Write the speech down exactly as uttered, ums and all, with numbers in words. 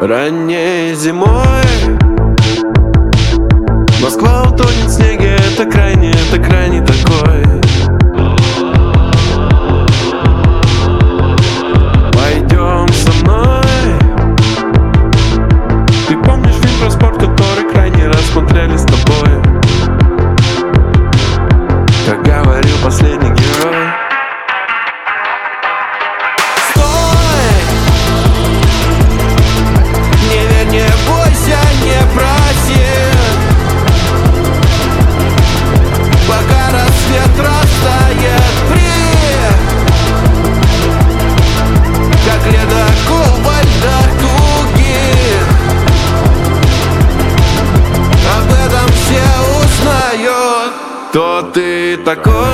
Ранней зимой Москва утонет в снеге. Это крайне, это крайне такой. Пойдем со мной. Ты помнишь фильм про спорт, который крайний раз смотрели с тобой? Как говорил последний герой. Кто ты такой?